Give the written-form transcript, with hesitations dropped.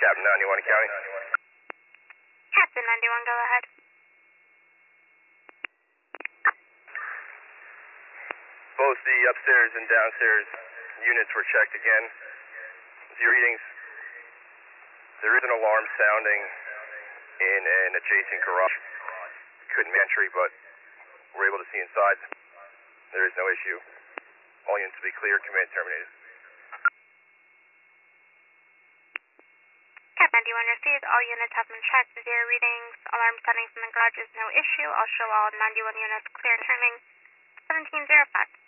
Captain 91 County. Captain 91, go ahead. Both the upstairs and downstairs units were checked again. The readings, there is an alarm sounding in an adjacent garage. Couldn't entry, but we're able to see inside. There is no issue. All units will be clear. Command terminated. Cap 91 received. All units have been checked. Zero readings. Alarm sounding from the garage is no issue. I'll show all 91 units clear and turning. 1705.